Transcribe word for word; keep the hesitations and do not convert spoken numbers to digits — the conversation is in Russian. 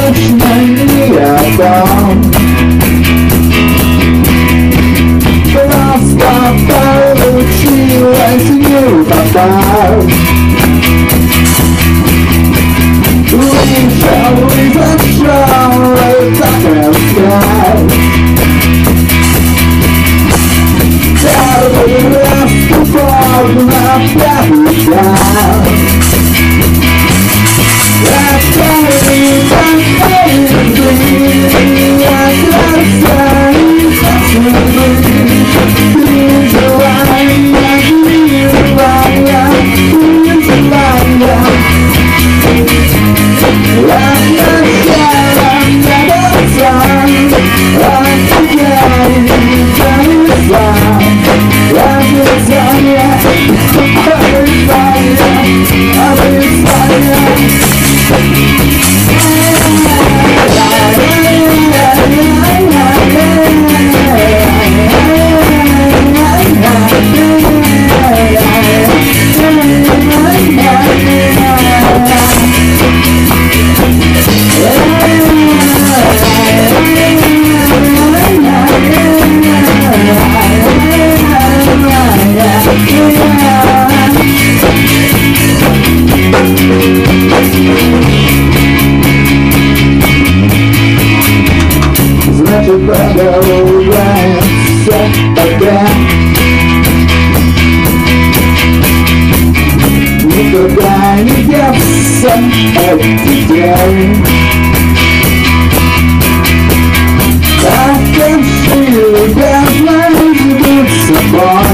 точно не отдам. Просто получилось не попасть. Вышел и зашел, и так расстать. Первый раз купол на пятый час. Это не такой жизнь, я краса и красивый. Ты желая, милая, ты желая. Я хотела не конца, а тебя не конца. Я обещаю, обещаю, значит, продолжается тогда. Никуда не деться от тебя. Так как силы, я знаю, быть собой.